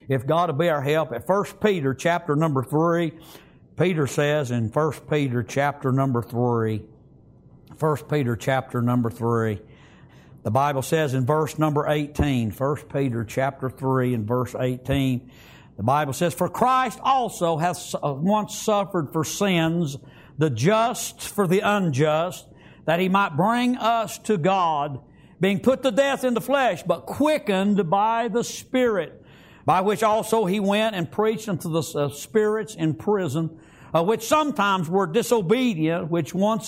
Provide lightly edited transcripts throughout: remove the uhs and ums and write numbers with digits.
If God will be our help, at 1 Peter chapter number 3, Peter says in 1 Peter chapter number 3, 1 Peter chapter number 3, the Bible says in verse number 18, 1 Peter chapter 3 and verse 18, the Bible says, "For Christ also hath once suffered for sins, the just for the unjust, that He might bring us to God, being put to death in the flesh, but quickened by the Spirit, by which also He went and preached unto the spirits in prison, which sometimes were disobedient, which once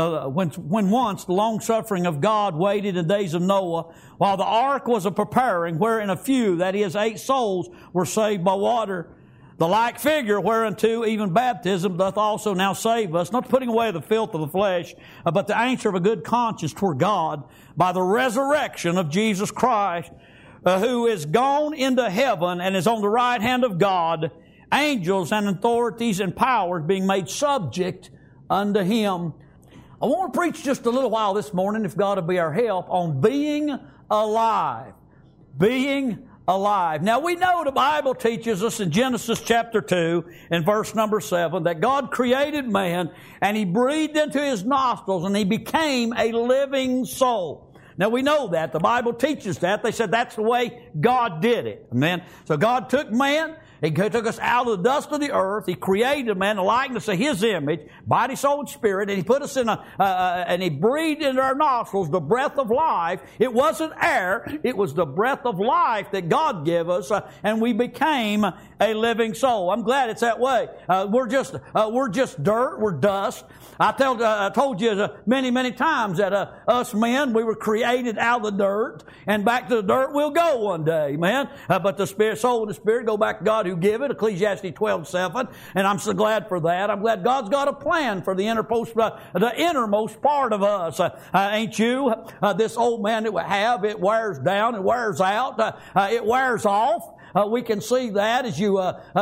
when once the long suffering of God waited in the days of Noah, while the ark was a preparing, wherein a few, that is 8 souls, were saved by water. The like figure whereunto even baptism doth also now save us, not putting away the filth of the flesh, but the answer of a good conscience toward God, by the resurrection of Jesus Christ, who is gone into heaven and is on the right hand of God, angels and authorities and powers being made subject unto Him." I want to preach just a little while this morning, if God will be our help, on being alive. Being alive. Now we know the Bible teaches us in Genesis chapter 2 and verse number 7 that God created man and He breathed into his nostrils and he became a living soul. Now we know that. The Bible teaches that. They said that's the way God did it. Amen. So God took man. He took us out of the dust of the earth. He created man in the likeness of His image, body, soul, and spirit, and He put us in and He breathed into our nostrils the breath of life. It wasn't air. It was the breath of life that God gave us, and we became a living soul. I'm glad it's that way. We're just dirt. We're dust. I told you many, many times that us men, we were created out of the dirt, and back to the dirt we'll go one day, man. But the spirit, soul, and the spirit go back to God who give it, Ecclesiastes 12:7, and I'm so glad for that. I'm glad God's got a plan for the innermost part of us. Ain't you? This old man that we have, it wears down, it wears out, it wears off. We can see that as you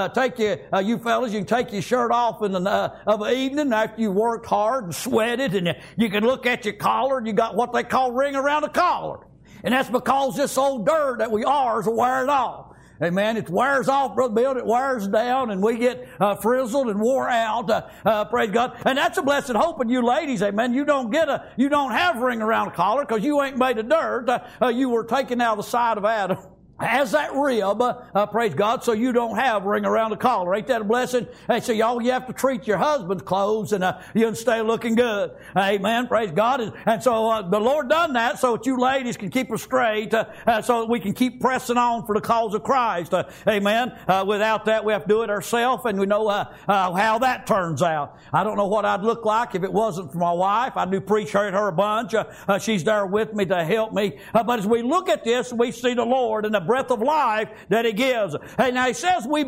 you fellas, you can take your shirt off of the evening after you worked hard and sweated, and you can look at your collar, and you got what they call ring around the collar. And that's because this old dirt that we are is wearing off. Amen. It wears off, Brother Bill. It wears down, and we get frizzled and wore out. Praise God. And that's a blessed hope in you ladies. Amen. You don't have ring around the collar because you ain't made of dirt. You were taken out of the side of Adam as that rib, praise God, so you don't have a ring around the collar. Ain't that a blessing? Hey, so y'all, you have to treat your husband's clothes and you can stay looking good. Amen, praise God. And so the Lord done that so that you ladies can keep us straight, so that we can keep pressing on for the cause of Christ. Amen. Without that, we have to do it ourselves, and we know how that turns out. I don't know what I'd look like if it wasn't for my wife. I do appreciate her a bunch. She's there with me to help me. But as we look at this, we see the Lord and the breath of life that He gives. Hey, now He says we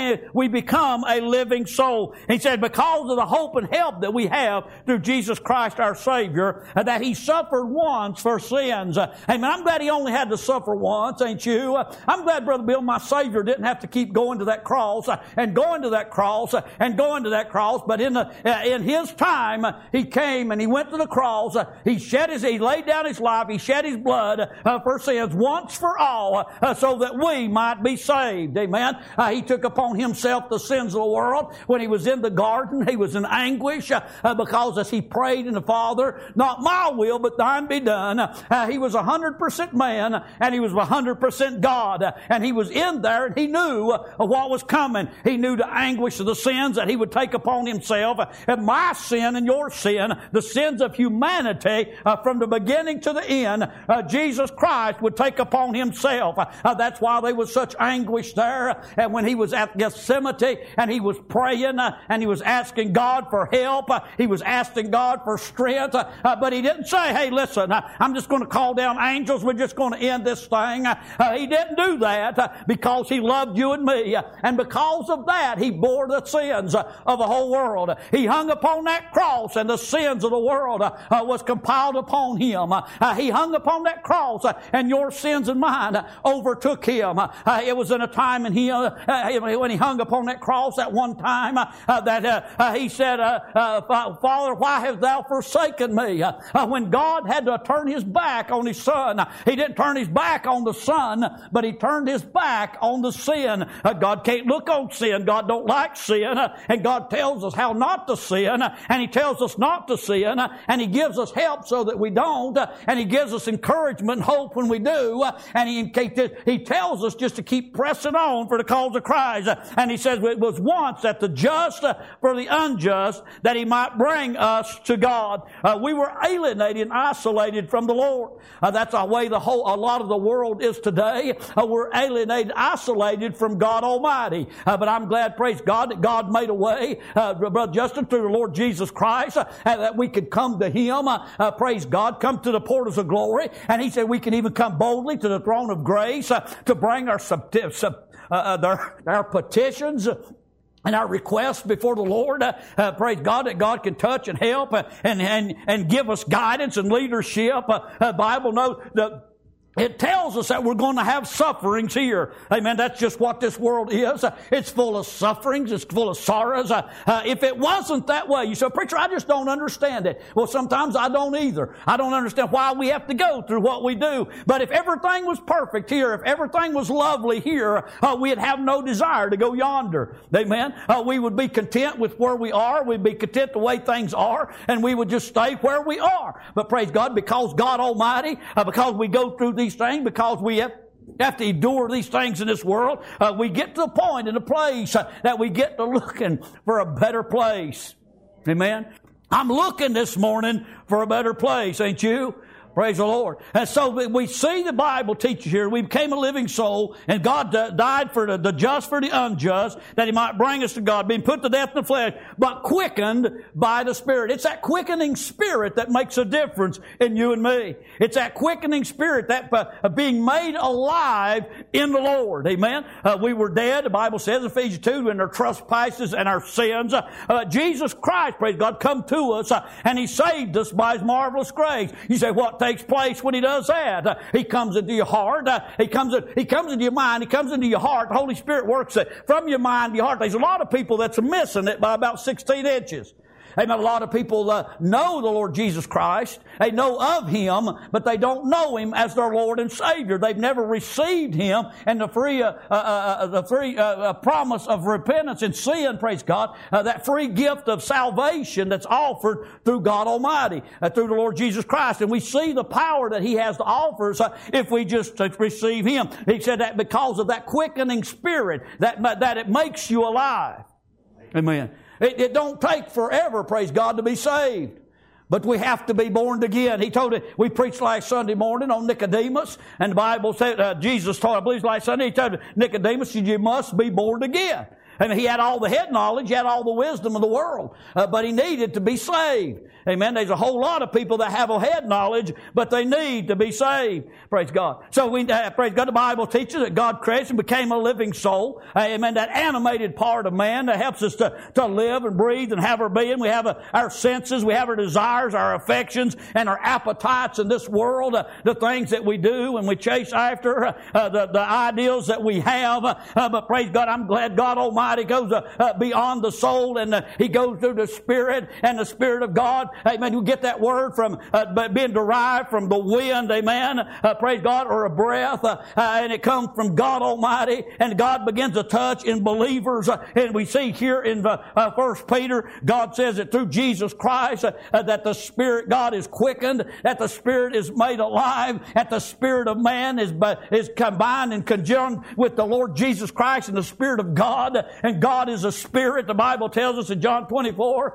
become a living soul. He said because of the hope and help that we have through Jesus Christ our Savior, that He suffered once for sins. Hey, man, I'm glad He only had to suffer once, ain't you? I'm glad, Brother Bill, my Savior didn't have to keep going to that cross and going to that cross and going to that cross. But in His time, He came and He went to the cross. He laid down His life. He shed His blood for sins once for all. So that we might be saved. Amen. He took upon Himself the sins of the world. When He was in the garden, He was in anguish because as He prayed in the Father, not my will, but thine be done. He was 100% man and He was 100% God. And He was in there and He knew what was coming. He knew the anguish of the sins that He would take upon Himself. And my sin and your sin, the sins of humanity from the beginning to the end, Jesus Christ would take upon Himself. That's why there was such anguish there. And when He was at Gethsemane and He was praying and He was asking God for help, He was asking God for strength. But He didn't say, hey, listen, I'm just going to call down angels. We're just going to end this thing. He didn't do that because He loved you and me. And because of that, He bore the sins of the whole world. He hung upon that cross and the sins of the world was compiled upon Him. He hung upon that cross and your sins and mine over overtook him. It was in a time when he hung upon that cross at one time that he said, Father, why hast thou forsaken me? When God had to turn his back on his son, he didn't turn his back on the son, but he turned his back on the sin. God can't look on sin. God don't like sin. And God tells us how not to sin. And he tells us not to sin. And he gives us help so that we don't. And he gives us encouragement and hope when we do. And he tells us just to keep pressing on for the cause of Christ. And he says it was once that the just for the unjust, that he might bring us to God. We were alienated and isolated from the Lord. That's the way a lot of the world is today. We're alienated, isolated from God Almighty. But I'm glad, praise God, that God made a way, Brother Justin, through the Lord Jesus Christ, that we could come to him, praise God, come to the portals of glory. And he said we can even come boldly to the throne of grace to bring our petitions and our requests before the Lord. Praise God that God can touch and help and give us guidance and leadership. The Bible knows that it tells us that we're going to have sufferings here. Amen. That's just what this world is. It's full of sufferings. It's full of sorrows. If it wasn't that way, you say, preacher, I just don't understand it. Well, sometimes I don't either. I don't understand why we have to go through what we do. But if everything was perfect here, if everything was lovely here, we'd have no desire to go yonder. Amen. We would be content with where we are. We'd be content the way things are, and we would just stay where we are. But praise God, because God Almighty, because we go through these things, because we have to endure these things in this world, we get to the point in the place that we get to looking for a better place. Amen. I'm looking this morning for a better place, ain't you? Praise the Lord. And so we see the Bible teaches here, we became a living soul, and God died for the just for the unjust, that he might bring us to God, being put to death in the flesh, but quickened by the Spirit. It's that quickening Spirit that makes a difference in you and me. It's that quickening Spirit, that being made alive in the Lord. Amen. We were dead, the Bible says in Ephesians 2, in our trespasses and our sins. Jesus Christ, praise God, come to us, and he saved us by his marvelous grace. You say, what takes place when he does that? He comes into your heart. He comes into your mind. He comes into your heart. The Holy Spirit works it from your mind to your heart. There's a lot of people that's missing it by about 16 inches. Amen. A lot of people know the Lord Jesus Christ. They know of him, but they don't know him as their Lord and Savior. They've never received him and the free promise of repentance and sin, praise God, that free gift of salvation that's offered through God Almighty, through the Lord Jesus Christ. And we see the power that he has to offer us if we just receive him. He said that because of that quickening Spirit, that it makes you alive. Amen. It don't take forever, praise God, to be saved. But we have to be born again. He told it, we preached last Sunday morning on Nicodemus, and the Bible said, Jesus taught, I believe last Sunday, he told Nicodemus, you must be born again. And he had all the head knowledge, he had all the wisdom of the world, but he needed to be saved. Amen. There's a whole lot of people that have a head knowledge, but they need to be saved. Praise God. So praise God, the Bible teaches that God created and became a living soul. Amen. That animated part of man that helps us to live and breathe and have our being. We have our senses, we have our desires, our affections, and our appetites in this world, the things that we do and we chase after, the ideals that we have. But praise God, I'm glad God Almighty goes beyond the soul, and he goes through the Spirit, and the Spirit of God. Amen. You get that word from being derived from the wind. Amen. Praise God, or a breath, and it comes from God Almighty, and God begins to touch in believers. And we see here in 1 Peter, God says that through Jesus Christ, that the Spirit God is quickened, that the Spirit is made alive, that the Spirit of man is combined and conjoined with the Lord Jesus Christ and the Spirit of God. And God is a Spirit. The Bible tells us in John 24,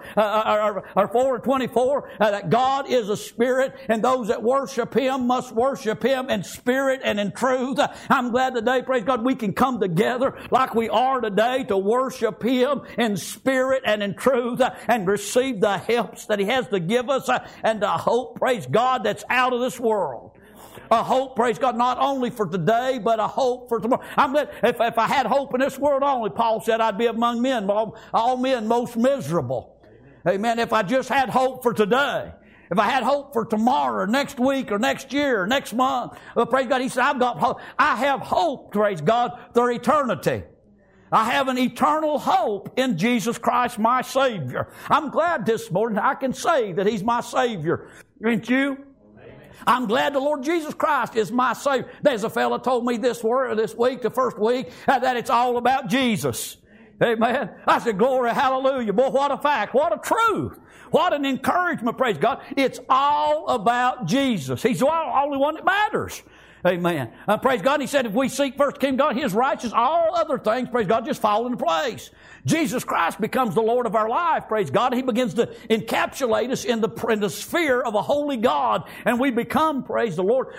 or 4:24, that God is a Spirit, and those that worship him must worship him in spirit and in truth. I'm glad today, praise God, we can come together like we are today to worship him in spirit and in truth, and receive the helps that he has to give us, and the hope, praise God, that's out of this world. A hope, praise God, not only for today, but a hope for tomorrow. I'm glad, if I had hope in this world only, Paul said, I'd be among men, all men most miserable. Amen. If I just had hope for today. If I had hope for tomorrow or next week or next year or next month, well, praise God, he said, I've got hope. I have hope, praise God, through eternity. I have an eternal hope in Jesus Christ, my Savior. I'm glad this morning I can say that He's my Savior. Ain't you? I'm glad the Lord Jesus Christ is my Savior. There's a fellow told me this week, the first week, that it's all about Jesus. Amen. I said, glory, hallelujah. Boy, what a fact. What a truth. What an encouragement, praise God. It's all about Jesus. He's the only one that matters. Amen. Praise God. He said if we seek first the kingdom of God, His righteousness, all other things, praise God, just fall into place. Jesus Christ becomes the Lord of our life, praise God. He begins to encapsulate us in the sphere of a holy God, and we become, praise the Lord,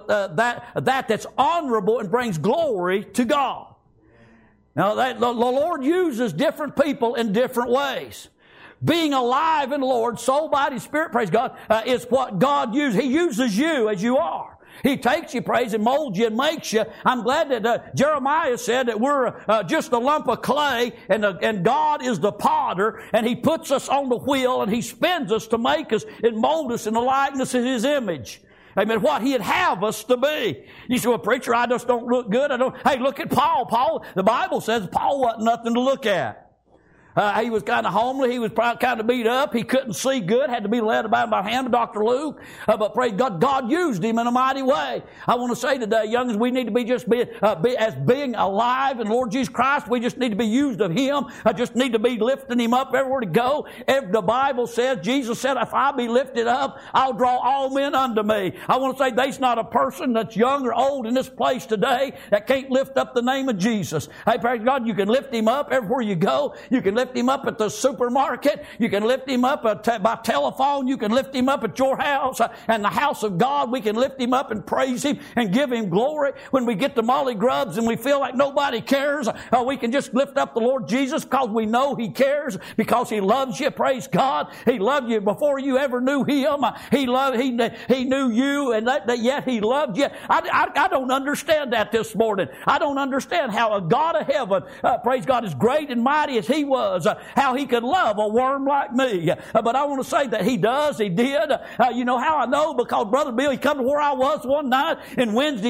that's honorable and brings glory to God. Now, the Lord uses different people in different ways. Being alive in the Lord, soul, body, spirit, praise God, is what God uses. He uses you as you are. He takes you, praise, and molds you and makes you. I'm glad that Jeremiah said that we're just a lump of clay, and God is the potter, and He puts us on the wheel, and He spins us to make us and mold us in the likeness of His image. Amen. What He'd have us to be. You say, well, preacher, I just don't look good. Hey, look at Paul. Paul, the Bible says Paul wasn't nothing to look at. He was kind of homely. He was kind of beat up. He couldn't see good. Had to be led by hand by Dr. Luke. But praise God, God used him in a mighty way. I want to say today, youngins, we need to be just being alive in Lord Jesus Christ. We just need to be used of Him. I just need to be lifting Him up everywhere to go. The Bible says, Jesus said, if I be lifted up, I'll draw all men unto me. I want to say there's not a person that's young or old in this place today that can't lift up the name of Jesus. Hey, praise God, you can lift Him up everywhere you go. You can lift Him up at the supermarket. You can lift Him up by telephone. You can lift Him up at your house and the house of God. We can lift Him up and praise Him and give Him glory. When we get to Molly Grubs and we feel like nobody cares, we can just lift up the Lord Jesus because we know He cares, because He loves you. Praise God. He loved you before you ever knew Him. He knew you, and yet He loved you. I don't understand that this morning. I don't understand how a God of heaven, praise God, as great and mighty as He was, how He could love a worm like me. But I want to say that He does. He did. You know how I know? Because Brother Bill, he come to where I was one night in Wednesday,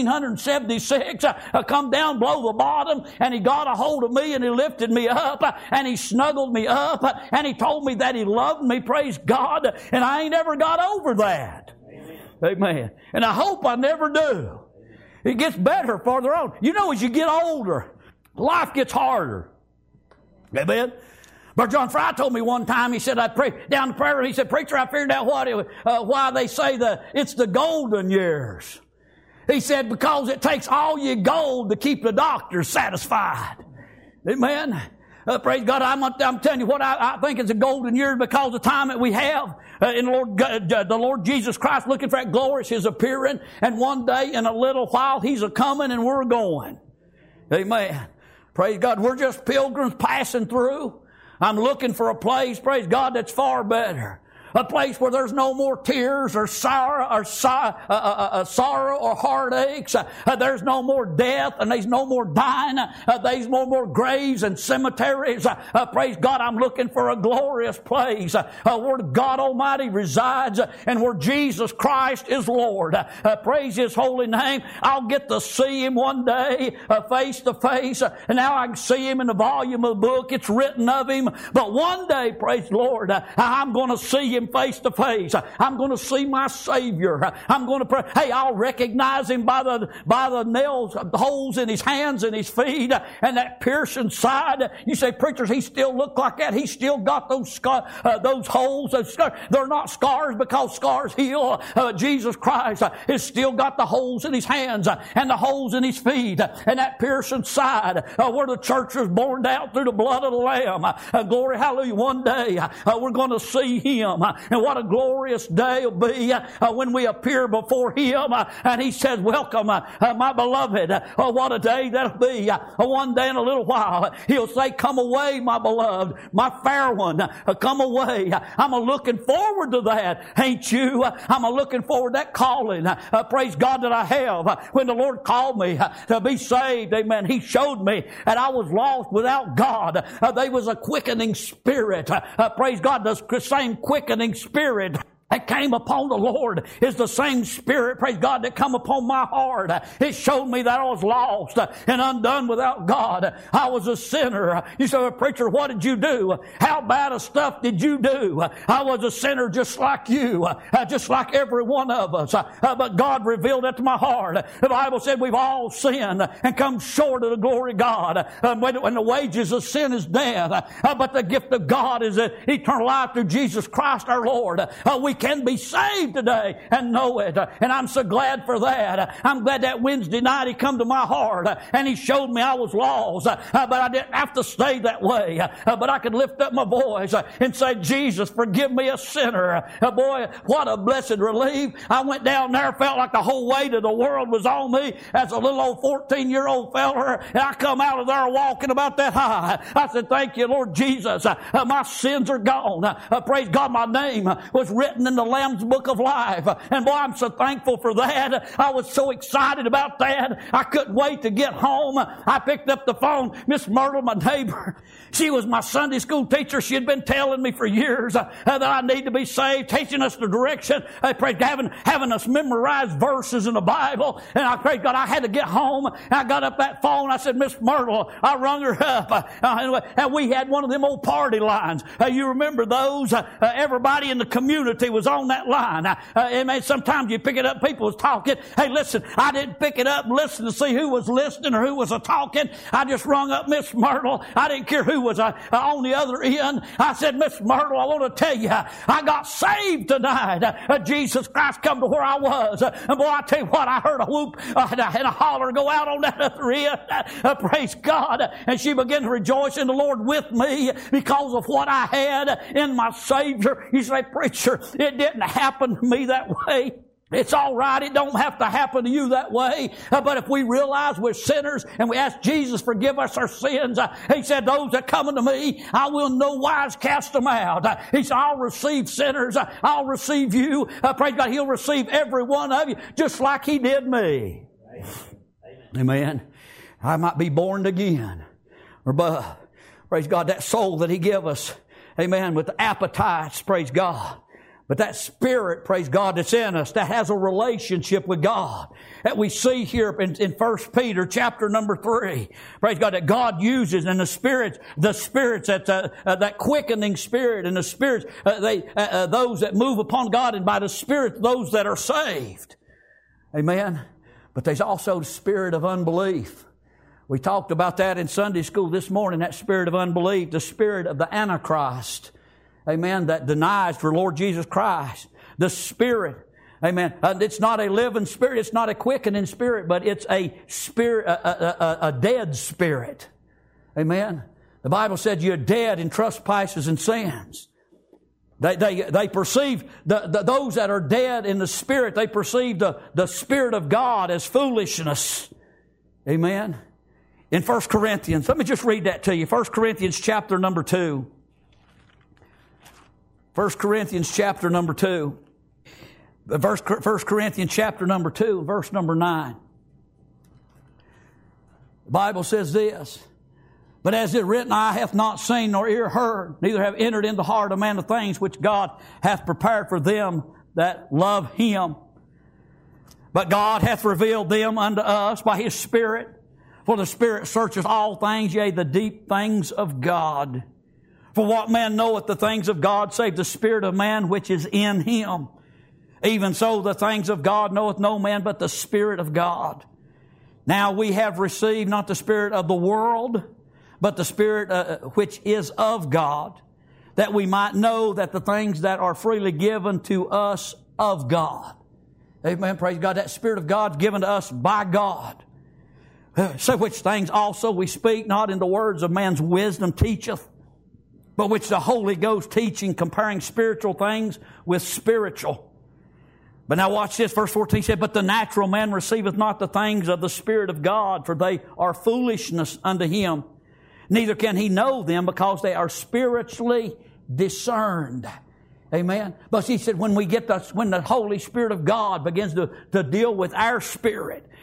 1976. Come down below the bottom, and he got a hold of me, and he lifted me up, and he snuggled me up, and he told me that he loved me. Praise God. And I ain't ever got over that. Amen. And I hope I never do. It gets better farther on. You know, as you get older, life gets harder. Amen. Brother John Fry told me one time, he said, I prayed down the prayer, he said, preacher, I figured out why they say it's the golden years. He said, because it takes all your gold to keep the doctors satisfied. Amen. Praise God. I'm telling you what I think is a golden year because of the time that we have in the Lord Jesus Christ, looking for that glorious His appearing. And one day in a little while He's a-coming and we're going. Amen. Praise God. We're just pilgrims passing through. I'm looking for a place, praise God, that's far better. A place where there's no more tears or sorrow or heartaches. There's no more death and there's no more dying. There's no more graves and cemeteries. Praise God, I'm looking for a glorious place where God Almighty resides and where Jesus Christ is Lord. Praise His holy name. I'll get to see Him one day face to face. And now I can see Him in the volume of the book. It's written of Him. But one day, praise the Lord, I'm going to see Him face to face. I'm going to see my Savior. I'm going to pray. Hey, I'll recognize Him by the nails, the holes in His hands and His feet, and that piercing side. You say, preachers, He still look like that. He still got those holes, those scars. They're not scars because scars heal. Jesus Christ has still got the holes in His hands and the holes in His feet and that piercing side where the church was born out through the blood of the Lamb. Glory, hallelujah. One day we're going to see Him. And what a glorious day will be when we appear before Him and He says, welcome, my beloved. What a day that'll be. One day in a little while, He'll say, come away, my beloved, my fair one. Come away. I'm looking forward to that. Ain't you? I'm looking forward to that calling. Praise God that I have. When the Lord called me to be saved, amen, He showed me that I was lost without God. There was a quickening spirit. Praise God, the same quickening Spirit that came upon the Lord is the same Spirit, praise God, that come upon my heart. It showed me that I was lost and undone without God. I was a sinner. You say, well, preacher, what did you do? How bad of stuff did you do? I was a sinner just like you, just like every one of us. But God revealed that to my heart. The Bible said we've all sinned and come short of the glory of God. When the wages of sin is death, but the gift of God is eternal life through Jesus Christ our Lord. We can be saved today and know it. And I'm so glad for that. I'm glad that Wednesday night He come to my heart and He showed me I was lost. But I didn't have to stay that way. But I could lift up my voice and say, Jesus, forgive me a sinner. Boy, what a blessed relief. I went down there, felt like the whole weight of the world was on me as a little old 14-year-old feller. And I come out of there walking about that high. I said, thank you, Lord Jesus. My sins are gone. Praise God, my name was written in the Lamb's Book of Life. And boy, I'm so thankful for that. I was so excited about that. I couldn't wait to get home. I picked up the phone. Miss Myrtle, my neighbor, she was my Sunday school teacher. She had been telling me for years that I need to be saved, teaching us the direction, having us memorize verses in the Bible. And I prayed God, I had to get home. And I got up that phone. I said, Miss Myrtle, I rung her up. And we had one of them old party lines. You remember those? Everybody in the community was on that line. And sometimes you pick it up, people was talking. Hey, listen, I didn't pick it up and listen to see who was listening or who was talking. I just rung up Miss Myrtle. I didn't care who was on the other end. I said, Miss Myrtle, I want to tell you, I got saved tonight. Jesus Christ come to where I was. And boy, I tell you what, I heard a whoop and a holler go out on that other end. Praise God. And she began to rejoice in the Lord with me because of what I had in my Savior. You say, preacher, it didn't happen to me that way. It's all right. It don't have to happen to you that way. But if we realize we're sinners and we ask Jesus forgive us our sins, He said, those that come unto me, I will in no wise cast them out. He said, I'll receive sinners. I'll receive you. Praise God, He'll receive every one of you just like He did me. Amen. I might be born again. But praise God, that soul that He gave us, amen, with the appetites, praise God. But that Spirit, praise God, that's in us, that has a relationship with God, that we see here in 1 Peter chapter number 3. Praise God, that God uses, and the spirits that quickening Spirit, and the spirits, those that move upon God, and by the Spirit, those that are saved. Amen. But there's also the spirit of unbelief. We talked about that in Sunday school this morning, that spirit of unbelief, the spirit of the Antichrist. Amen, that denies for Lord Jesus Christ. The Spirit, amen. It's not a living spirit, it's not a quickening spirit, but it's a spirit, a dead spirit. Amen. The Bible said you're dead in trespasses and sins. They perceive those that are dead in the Spirit, they perceive the Spirit of God as foolishness. Amen. In 1 Corinthians, let me just read that to you. 1 Corinthians chapter number 2. 1 Corinthians chapter number 2. 1 Corinthians chapter number 2, verse number 9. The Bible says this, but as it is written, eye hath not seen nor ear heard, neither have entered into the heart of man the things which God hath prepared for them that love Him. But God hath revealed them unto us by His Spirit. For the Spirit searcheth all things, yea, the deep things of God. For what man knoweth the things of God, save the spirit of man which is in him? Even so, the things of God knoweth no man but the Spirit of God. Now we have received not the spirit of the world, but the Spirit which is of God, that we might know that the things that are freely given to us of God. Amen. Praise God. That Spirit of God is given to us by God. So which things also we speak, not in the words of man's wisdom teacheth, but which the Holy Ghost teaching, comparing spiritual things with spiritual. But now watch this, verse 14 said, but the natural man receiveth not the things of the Spirit of God, for they are foolishness unto him. Neither can he know them, because they are spiritually discerned. Amen. But he said when the Holy Spirit of God begins to deal with our spirit,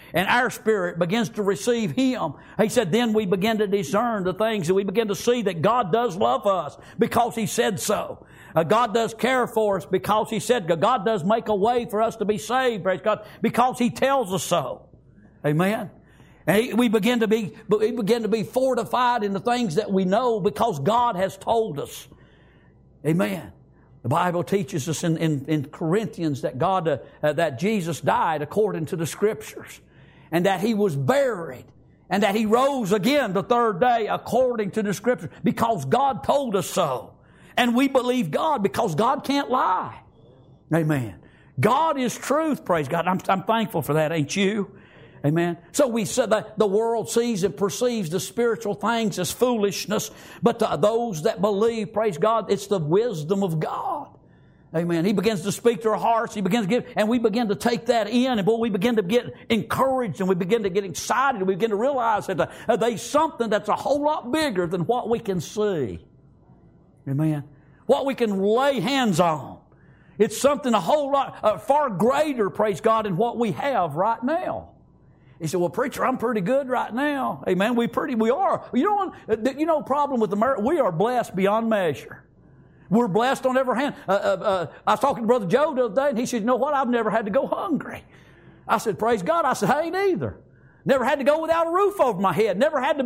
and our spirit begins to receive Him, He said, then we begin to discern the things, and we begin to see that God does love us because He said so. God does care for us because He said, God does make a way for us to be saved, praise God, because He tells us so. Amen. And we begin to be fortified in the things that we know because God has told us. Amen. The Bible teaches us in Corinthians that that Jesus died according to the Scriptures, and that He was buried, and that He rose again the third day according to the Scriptures, because God told us so. And we believe God because God can't lie. Amen. God is truth, praise God. I'm thankful for that, ain't you? Amen. So we said that the world sees and perceives the spiritual things as foolishness, but to those that believe, praise God, it's the wisdom of God. Amen. He begins to speak to our hearts. He begins to give, and we begin to take that in, and boy, we begin to get encouraged, and we begin to get excited, and we begin to realize that there's something that's a whole lot bigger than what we can see. Amen. What we can lay hands on. It's something a whole lot, far greater, praise God, than what we have right now. He said, well, preacher, I'm pretty good right now. Amen. We are. You know, problem with America, we are blessed beyond measure. We're blessed on every hand. I was talking to Brother Joe the other day, and he said, you know what? I've never had to go hungry. I said, praise God. I said, I ain't either. Never had to go without a roof over my head. Never had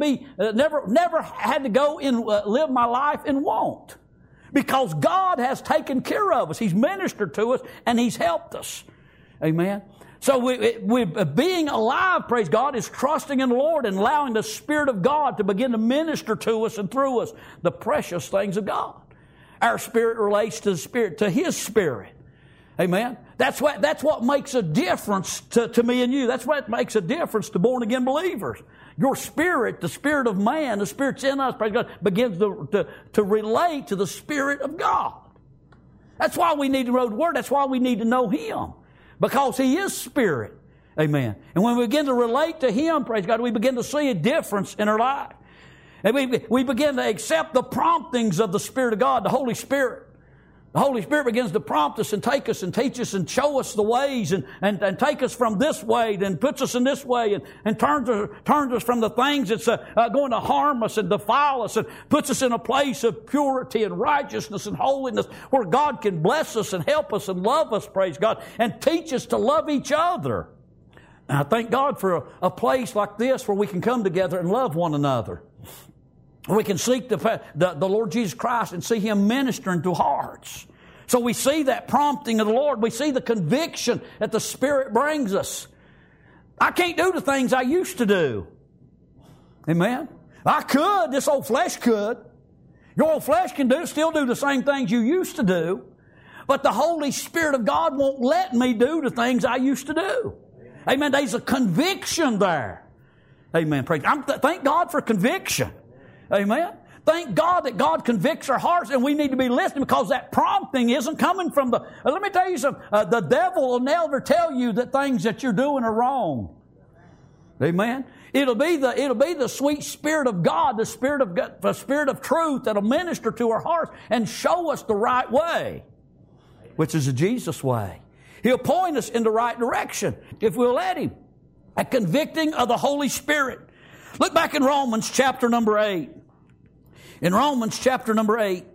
to go and live my life in want. Because God has taken care of us. He's ministered to us, and He's helped us. Amen. So we being alive, praise God, is trusting in the Lord and allowing the Spirit of God to begin to minister to us and through us the precious things of God. Our spirit relates to the Spirit, to His Spirit. Amen. That's what makes a difference to me and you. That's what makes a difference to born again believers. Your spirit, the spirit of man, the Spirit's in us, praise God, begins to relate to the Spirit of God. That's why we need to know the Word. That's why we need to know Him. Because He is Spirit. Amen. And when we begin to relate to Him, praise God, we begin to see a difference in our life. And we begin to accept the promptings of the Spirit of God, the Holy Spirit. The Holy Spirit begins to prompt us and take us and teach us and show us the ways and take us from this way and puts us in this way and turns us from the things that's going to harm us and defile us and puts us in a place of purity and righteousness and holiness where God can bless us and help us and love us, praise God, and teach us to love each other. And I thank God for a place like this where we can come together and love one another. We can seek the Lord Jesus Christ and see Him ministering to hearts. So we see that prompting of the Lord. We see the conviction that the Spirit brings us. I can't do the things I used to do. Amen? I could. This old flesh could. Your old flesh can still do the same things you used to do. But the Holy Spirit of God won't let me do the things I used to do. Amen? There's a conviction there. Amen. Thank God for conviction. Amen. Thank God that God convicts our hearts, and we need to be listening because that prompting isn't coming from the... let me tell you something. The devil will never tell you that things that you're doing are wrong. Amen. It'll be the sweet Spirit of God, the Spirit of truth that'll minister to our hearts and show us the right way, which is the Jesus way. He'll point us in the right direction if we'll let Him. A convicting of the Holy Spirit. Look back in Romans chapter number 8. In Romans chapter number 8,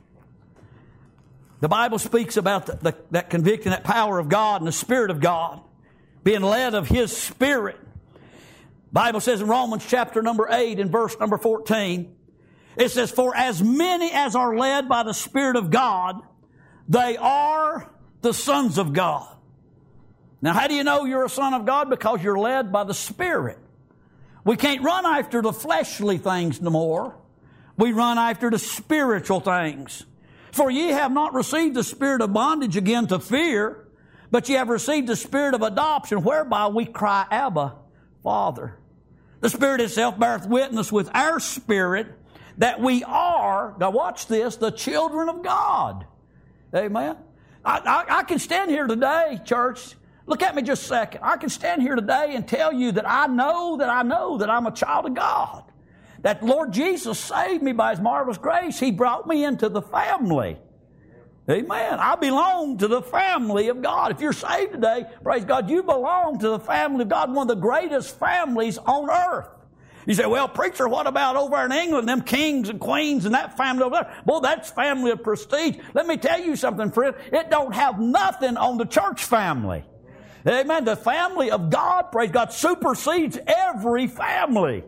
the Bible speaks about that convicting, that power of God and the Spirit of God, being led of His Spirit. The Bible says in Romans chapter number 8 and verse number 14, it says, for as many as are led by the Spirit of God, they are the sons of God. Now, how do you know you're a son of God? Because you're led by the Spirit. We can't run after the fleshly things no more. We run after the spiritual things. For ye have not received the spirit of bondage again to fear, but ye have received the Spirit of adoption, whereby we cry, Abba, Father. The Spirit itself beareth witness with our spirit that we are, now watch this, the children of God. Amen. I can stand here today, church. Look at me just a second. I can stand here today and tell you that I know that I'm a child of God. That Lord Jesus saved me by His marvelous grace. He brought me into the family. Amen. I belong to the family of God. If you're saved today, praise God, you belong to the family of God, one of the greatest families on earth. You say, well, preacher, what about over in England, them kings and queens and that family over there? Well, that's family of prestige. Let me tell you something, friend. It don't have nothing on the church family. Amen. The family of God, praise God, supersedes every family.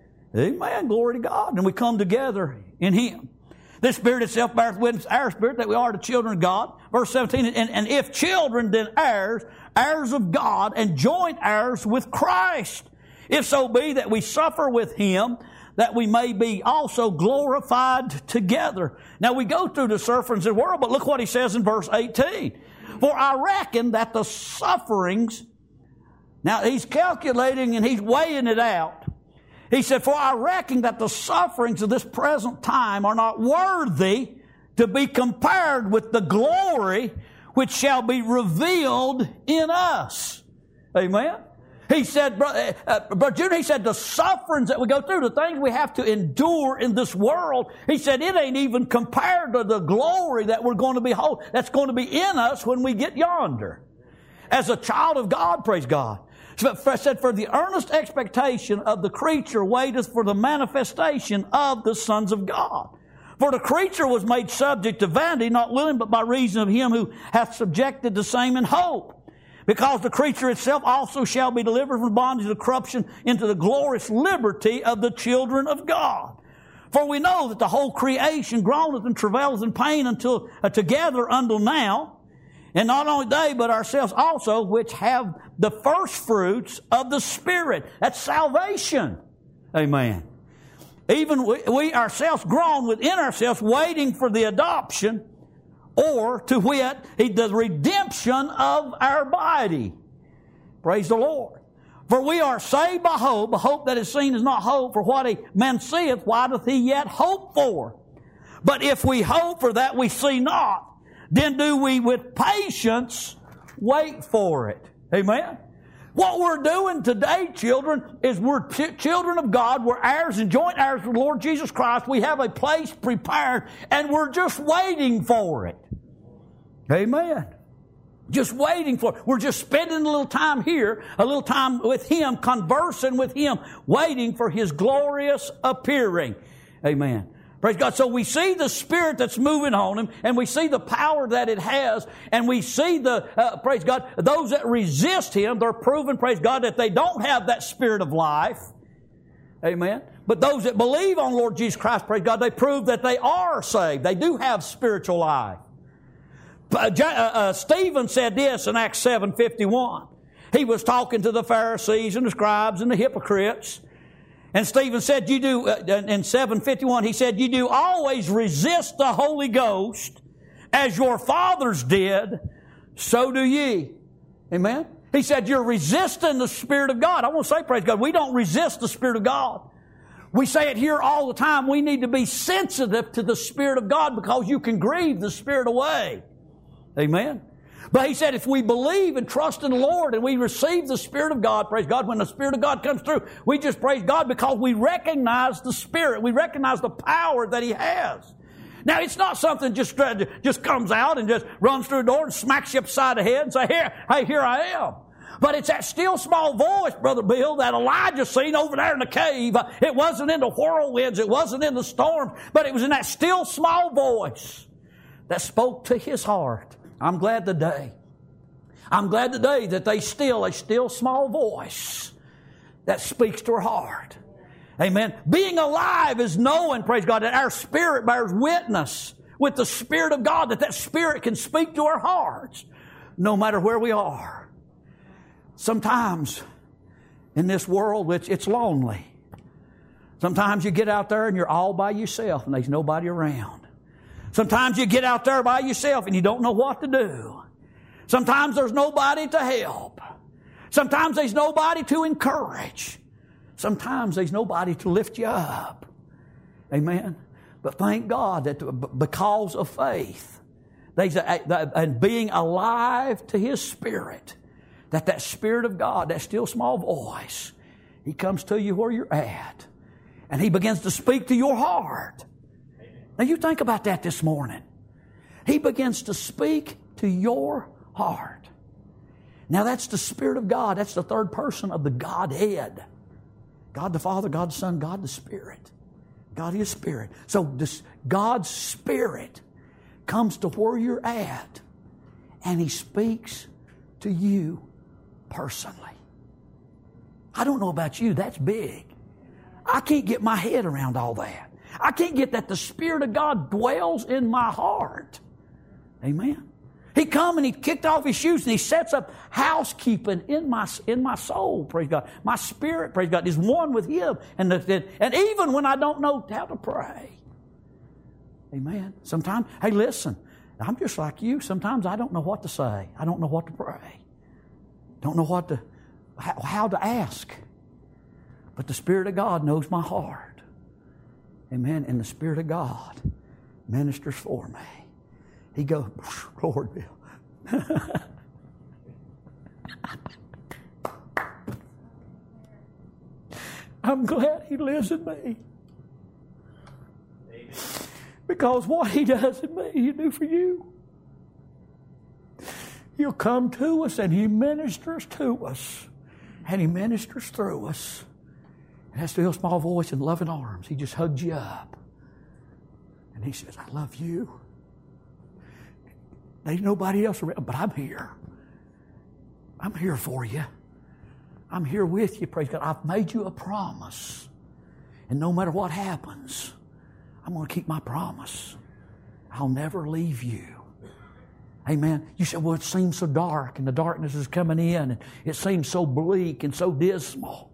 Amen. Glory to God. And we come together in Him. This Spirit itself beareth witness, our spirit, that we are the children of God. Verse 17, and if children, then heirs, heirs of God, and joint heirs with Christ. If so be that we suffer with Him, that we may be also glorified together. Now we go through the sufferings of the world, but look what he says in verse 18. For I reckon that the sufferings, now he's calculating and he's weighing it out. He said, for I reckon that the sufferings of this present time are not worthy to be compared with the glory which shall be revealed in us. Amen. He said, Brother Junior, he said, the sufferings that we go through, the things we have to endure in this world, he said, it ain't even compared to the glory that we're going to behold, that's going to be in us when we get yonder. As a child of God, praise God. Said, for the earnest expectation of the creature waiteth for the manifestation of the sons of God. For the creature was made subject to vanity, not willing, but by reason of Him who hath subjected the same in hope. Because the creature itself also shall be delivered from bondage of corruption into the glorious liberty of the children of God. For we know that the whole creation groaneth and travaileth in pain until together until now. And not only they, but ourselves also, which have the first fruits of the Spirit. That's salvation. Amen. Even we ourselves groan within ourselves, waiting for the adoption, or to wit, the redemption of our body. Praise the Lord. For we are saved by hope. A hope that is seen is not hope. For what a man seeth, why doth he yet hope for? But if we hope for that we see not, then do we with patience wait for it. Amen. What we're doing today, children, is we're children of God. We're heirs and joint heirs with the Lord Jesus Christ. We have a place prepared, and we're just waiting for it. Amen. Just waiting for it. We're just spending a little time here, a little time with Him, conversing with Him, waiting for His glorious appearing. Amen. Praise God. So we see the Spirit that's moving on Him, and we see the power that it has, and we see praise God, those that resist Him, they're proving, praise God, that they don't have that Spirit of life. Amen. But those that believe on Lord Jesus Christ, praise God, they prove that they are saved. They do have spiritual life. Stephen said this in Acts 7:51. He was talking to the Pharisees and the scribes and the hypocrites. And Stephen said, you do, in 7:51, he said, you do always resist the Holy Ghost as your fathers did, so do ye. Amen? He said, you're resisting the Spirit of God. I want to say, praise God, we don't resist the Spirit of God. We say it here all the time. We need to be sensitive to the Spirit of God because you can grieve the Spirit away. Amen? But he said if we believe and trust in the Lord and we receive the Spirit of God, praise God, when the Spirit of God comes through, we just praise God because we recognize the Spirit. We recognize the power that He has. Now, it's not something just comes out and just runs through the door and smacks you upside the head and say, here I am. But it's that still small voice, Brother Bill, that Elijah seen over there in the cave. It wasn't in the whirlwinds. It wasn't in the storms. But it was in that still small voice that spoke to his heart. I'm glad today that they still a still small voice that speaks to our heart. Amen. Being alive is knowing, praise God, that our spirit bears witness with the Spirit of God, that Spirit can speak to our hearts no matter where we are. Sometimes in this world, it's lonely. Sometimes you get out there and you're all by yourself and there's nobody around. Sometimes you get out there by yourself and you don't know what to do. Sometimes there's nobody to help. Sometimes there's nobody to encourage. Sometimes there's nobody to lift you up. Amen. But thank God that because of faith, and being alive to His Spirit, that Spirit of God, that still small voice, He comes to you where you're at. And He begins to speak to your heart. Now you think about that this morning. He begins to speak to your heart. Now that's the Spirit of God. That's the third person of the Godhead. God the Father, God the Son, God the Spirit. God is Spirit. So this God's Spirit comes to where you're at, and He speaks to you personally. I don't know about you, that's big. I can't get my head around all that. I can't get that the Spirit of God dwells in my heart. Amen. He come and He kicked off His shoes and He sets up housekeeping in my soul, praise God. My spirit, praise God, is one with Him. And even when I don't know how to pray. Amen. Sometimes, hey, listen, I'm just like you. Sometimes I don't know what to say. I don't know what to pray. Don't know how to ask. But the Spirit of God knows my heart. Amen. And the Spirit of God ministers for me. He goes, Lord, Bill. I'm glad He lives in me. Because what He does in me, He do for you. He'll come to us and He ministers to us. And He ministers through us. And that still small voice and loving arms, He just hugs you up. And He says, I love you. There's nobody else around, but I'm here. I'm here for you. I'm here with you, praise God. I've made you a promise. And no matter what happens, I'm going to keep my promise. I'll never leave you. Amen. You said, well, it seems so dark and the darkness is coming in and it seems so bleak and so dismal.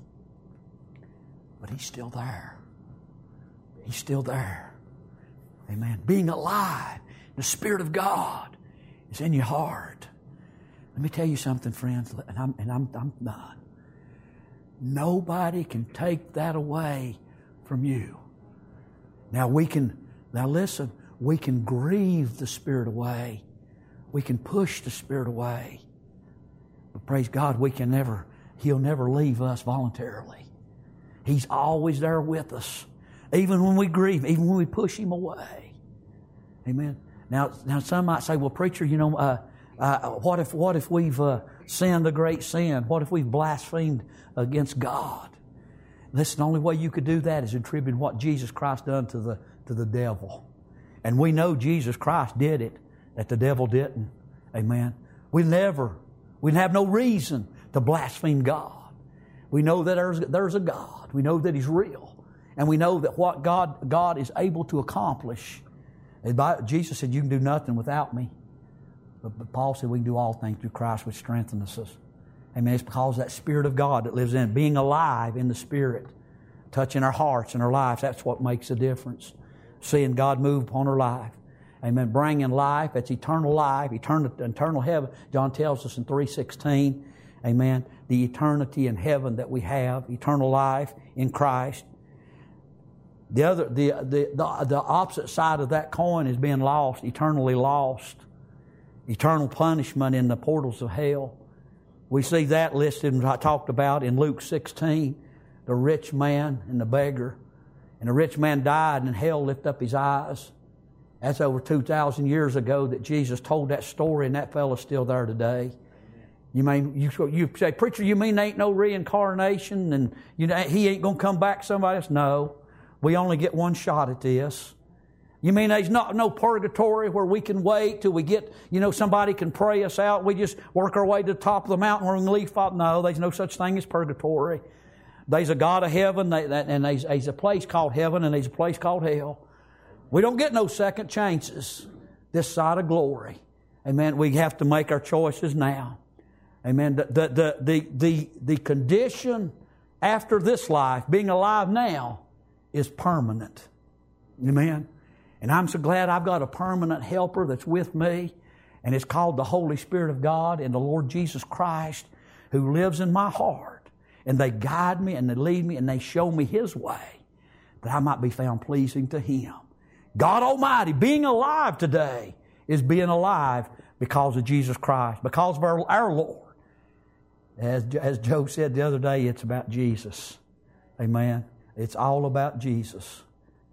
But He's still there. He's still there. Amen. Being alive, the Spirit of God is in your heart. Let me tell you something, friends, and I'm done. Nobody can take that away from you. Now listen, we can grieve the Spirit away. We can push the Spirit away. But praise God, He'll never leave us voluntarily. He's always there with us. Even when we grieve, even when we push Him away. Amen. Now some might say, well, preacher, what if we've sinned a great sin? What if we've blasphemed against God? Listen, the only way you could do that is attribute what Jesus Christ done to the devil. And we know Jesus Christ did it, that the devil didn't. Amen. We have no reason to blaspheme God. We know that there's a God. We know that He's real. And we know that what God is able to accomplish. Jesus said, you can do nothing without me. But Paul said we can do all things through Christ which strengthens us. Amen. It's because of that Spirit of God that lives in, being alive in the Spirit, touching our hearts and our lives. That's what makes a difference. Seeing God move upon our life. Amen. Bringing life, that's eternal life, eternal heaven. John tells us in 3:16, amen, the eternity in heaven that we have, eternal life in Christ. The opposite side of that coin is being lost, eternally lost. Eternal punishment in the portals of hell. We see that listed and talked about in Luke 16, the rich man and the beggar. And the rich man died and hell lifted up his eyes. That's over 2,000 years ago that Jesus told that story, and that fellow's still there today. You say, preacher, you mean there ain't no reincarnation and he ain't going to come back somebody else? No. We only get one shot at this. You mean there's no purgatory where we can wait till we get, somebody can pray us out. We just work our way to the top of the mountain where we can leave. No, there's no such thing as purgatory. There's a God of heaven, and there's a place called heaven, and there's a place called hell. We don't get no second chances this side of glory. Amen. We have to make our choices now. Amen. The condition after this life, being alive now, is permanent. Amen. And I'm so glad I've got a permanent helper that's with me, and it's called the Holy Spirit of God and the Lord Jesus Christ, who lives in my heart. And they guide me and they lead me and they show me His way, that I might be found pleasing to Him. God Almighty, being alive today, is being alive because of Jesus Christ, because of our Lord. As Joe said the other day, it's about Jesus. Amen. It's all about Jesus.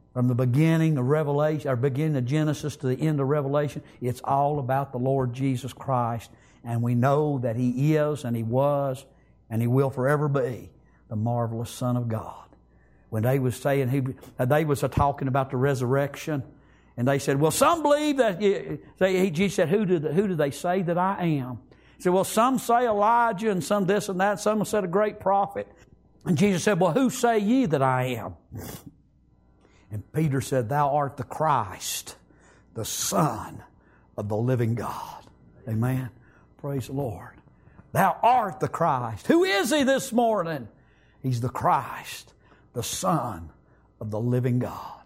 From the beginning of Revelation, or beginning of Genesis to the end of Revelation, it's all about the Lord Jesus Christ. And we know that He is, and He was, and He will forever be the marvelous Son of God. When they was saying, they was talking about the resurrection, and they said, well, some believe that, Jesus said, who do they say that I am? He said, well, some say Elijah, and some this and that, some said a great prophet. And Jesus said, well, who say ye that I am? And Peter said, thou art the Christ, the Son of the living God. Amen. Praise the Lord. Thou art the Christ. Who is He this morning? He's the Christ, the Son of the living God.